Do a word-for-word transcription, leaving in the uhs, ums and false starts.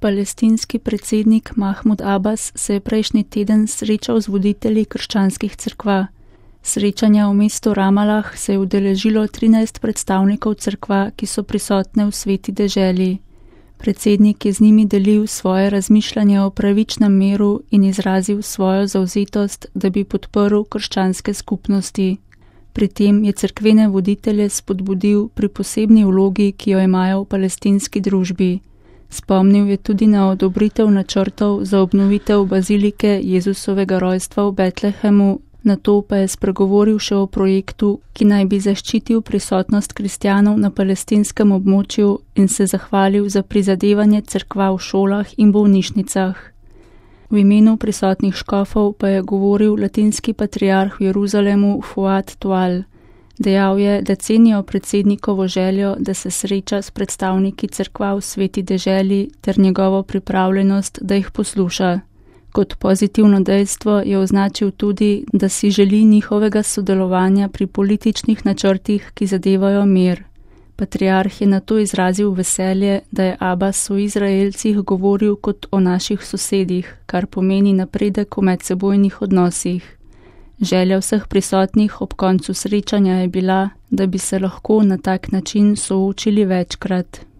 Palestinski predsednik Mahmud Abbas se je prejšnji teden srečal z voditelji krščanskih cerkva. Srečanja v mestu Ramalah se je udeležilo trinajst predstavnikov cerkva, ki so prisotne v sveti deželi. Predsednik je z njimi delil svoje razmišljanje o pravičnem miru in izrazil svojo zavzetost, da bi podprl krščanske skupnosti. Pri tem je cerkvene voditelje spodbudil pri posebni vlogi, ki jo imajo v palestinski družbi. Spomnil je tudi na odobritev načrtov za obnovitev bazilike Jezusovega rojstva v Betlehemu, nato pa je spregovoril še o projektu, ki naj bi zaščitil prisotnost kristjanov na palestinskem območju in se zahvalil za prizadevanje cerkva v šolah in bolnišnicah. V imenu prisotnih škofov pa je govoril latinski patriarh v Jeruzalemu Fuad Tual. Dejal je, da cenijo predsednikovo željo, da se sreča s predstavniki cerkva v sveti deželi ter njegovo pripravljenost, da jih posluša. Kot pozitivno dejstvo je označil tudi, da si želi njihovega sodelovanja pri političnih načrtih, ki zadevajo mir. Patriarh je nato izrazil veselje, da je Abbas o Izraelcih govoril kot o naših sosedih, kar pomeni napredek v medsebojnih odnosih. Želja vseh prisotnih ob koncu srečanja je bila, da bi se lahko na tak način soočili večkrat.